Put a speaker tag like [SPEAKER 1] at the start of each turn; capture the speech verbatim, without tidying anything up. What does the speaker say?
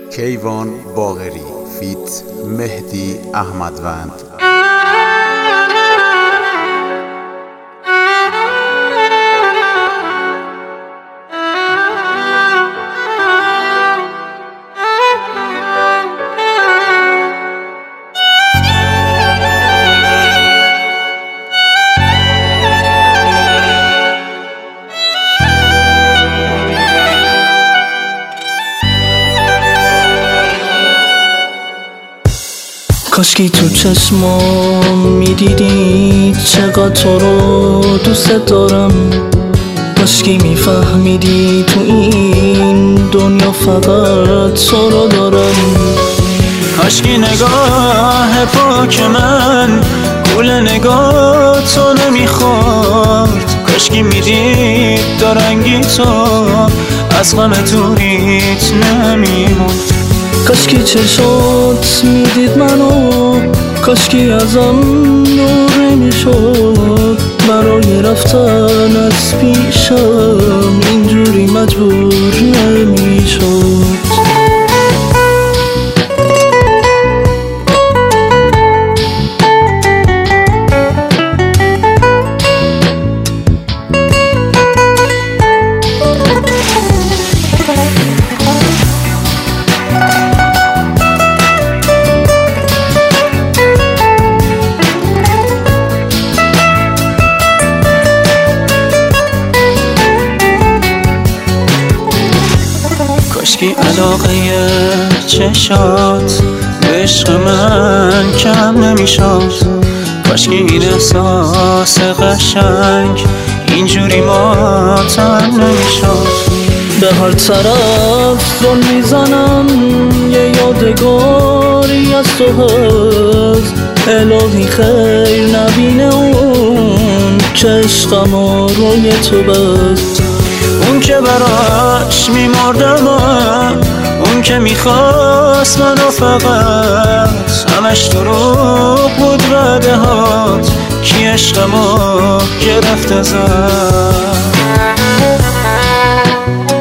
[SPEAKER 1] کیوان باقری فیت مهدی احمدوند.
[SPEAKER 2] کاشکی تو چشمام میدیدی چقدر تو رو دوست دارم، کاشکی میفهمیدی تو این دنیا فقط تو رو دارم. کاشکی نگاه پاک من گول نگاه تو نمیخورد، کاشکی میدید دارنگی تو از غم دوریت نمیمرد. کاشکی چشات میدید منو، کاشکی ازم نور میشد، برای رفتن از پیشم اینجوری مجبور نمیشد. کاشکی علاقه چشات به عشق من کم نمیشد، کاشکی این احساس قشنگ اینجوری ماتم نمیشد. به هر طرف زل میزنم یه یادگاری از تو هست، الهی خیر نبینه اون که عشقم روی تو بست. اون که براش میمردم، اون که میخواست منو فقط، همش دروغ بود وعده هات کی عشقمو گرفت ازم.